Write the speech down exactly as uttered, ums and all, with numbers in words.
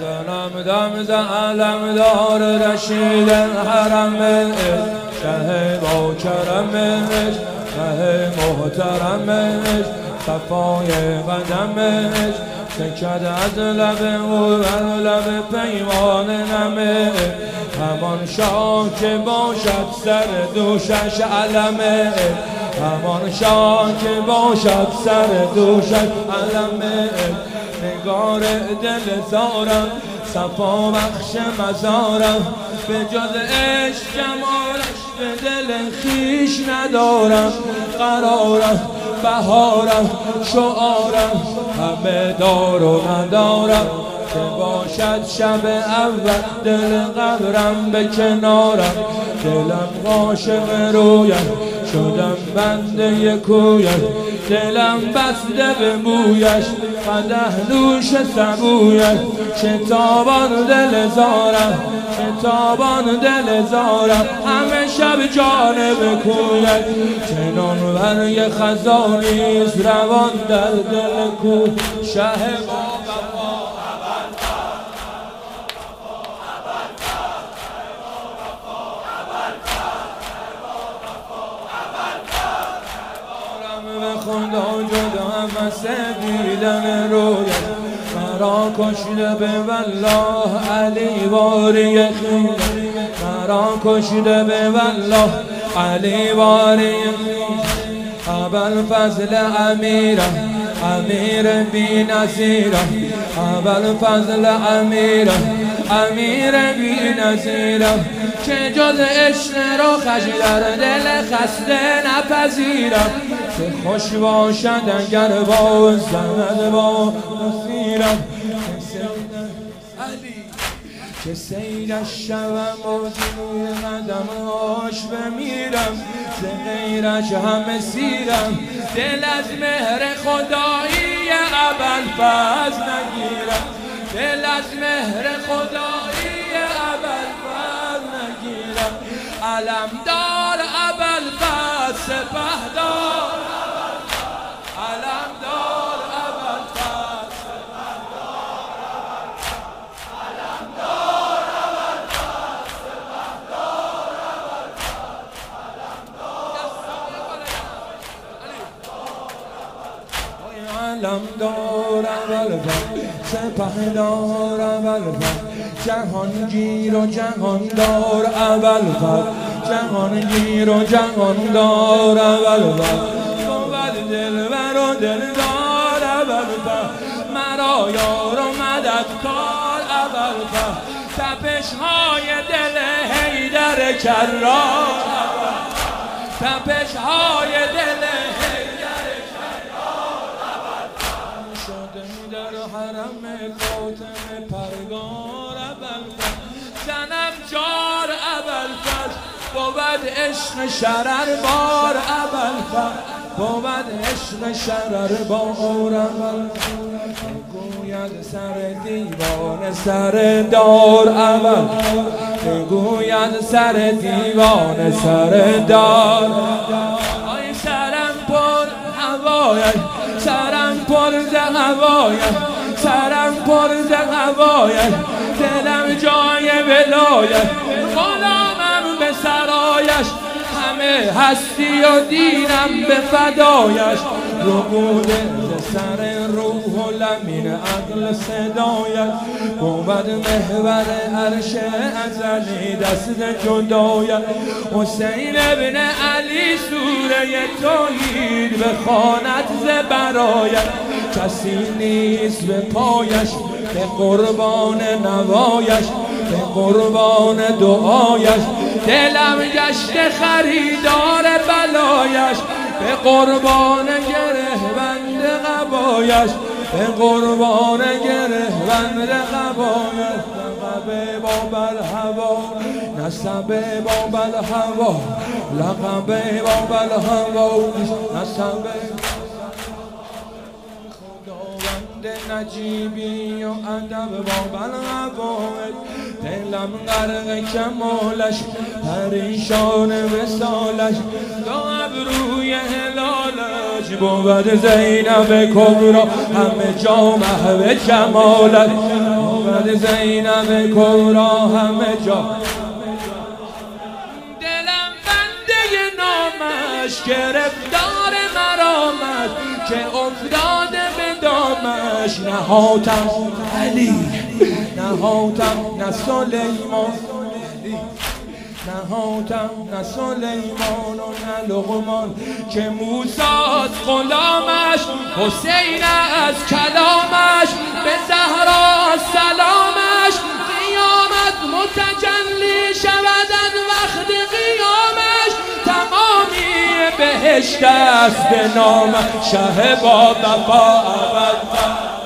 زنم دم زعلم دار رشید حرمش شه با کرمش شه محترمش صفای قدمش سکد از لب او بر لب پیمان نمه همان شاه که باشد سر دوشش علمه همان شاه که باشد سر دوشش علمه نگار دل زارم صفا بخش مزارم به جز عشق جمالش به دل خیش ندارم قرارم بهارم شعارم همه دار و ندارم که باشد شب اول دل قبرم به کنارم دلم عاشق رویم شدم بنده کویم دلم بسته به بویش قدح نوش سبویش شتابان دل زارم شتابان دل زارم همه شب جانب کویش چنان ورگ خزانیست روان در دل کوی شه با خدا جدا همه دیدن رویت مرا کشیده به والله علی باری خیل مرا کشیده به والله علی باری خیل ابوالفضل امیرم امیر بی نظیرم ابوالفضل امیرم امیر بی نظیرم که جز عشق را خجل در دل خسته نپذیرم که خوش باشد اگر با زند با نصیرم که سیرش شوم و زیر قدمهاش بمیرم ز غیرش همه سیرم دل از مهر خدایی ابوالفضل نگیرم دل از مهر خدایی ابوالفضل نگیرم علمدار ابوالفضل سپهدار علمدار ابوالفضل سپهدار علمدار ابوالفضل سپهدار علمدار ابوالفضل سپهدار ابوالفضل جهانگیر و جهاندار ابوالفضل جهانگیر و جهاندار ابوالفضل بود دلبر و دلدار ابوالفضل مرا یار و مددکار ابوالفضل تپش های دل حیدر کرار تپش های دل حیدر کرار ابوالفضل شده در حرم فاطمه پرگار ابوالفضل زنم جار ابوالفضل بود عشق شرر بار ابوالفضل بود عشق شرر بار ابوالفضل بگوید سر دیوان سر دار ابوالفضل بگوید سر دیوان سر دار آی سرم پر هوایش سرم پر ز هوایش سرم پر ز هوایش دلم جای ولایش غلامم به سرایش همه هستی و دینم به فدایش ربوده ز سر روح و لمین عقل صدایش بود محور عرش ازلی دست جدایش حسین ابن علی سوره توحید بخواند ز برایش کسی نیست به پایش به قربان نوایش به قربان دعایش دلم گشت خریدار بلایش به قربان گره بند قبایش به قربان گره بند قبایش لقب بابل هوا نسب بابل هوا لقب بابل هوا نسب نجیبی و ادب بابل هوایش دلم غرق کمالش پریشان وصالش دو ابروی هلالش بود زینب کبرا همه جا محو کمالش بود زاد زینب کبرا همه جا، دلم بنده نامش گرفتار مرامش که افتاده به دامش. نهاتم علی نهاتم نه سلیمان، نهاتم نه سلیمان و نه لقمان که موسیٰ غلامش، حسین از کلامش به زهرا سلامش. قیامت متجلی شودن وقت قیامش، تمامی بهشت است به نام شه با وفا ابد.